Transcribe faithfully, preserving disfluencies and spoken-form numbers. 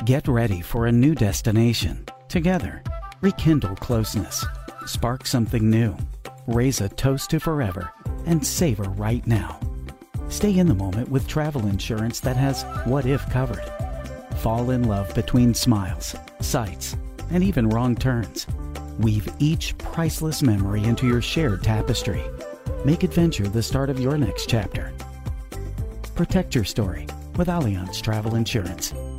Get ready for a new destination. Together, rekindle closeness, spark something new, raise a toast to forever, and savor right now. Stay in the moment with travel insurance that has what if covered. Fall in love between smiles, sights, and even wrong turns. Weave each priceless memory into your shared tapestry. Make adventure the start of your next chapter. Protect your story with Allianz Travel Insurance.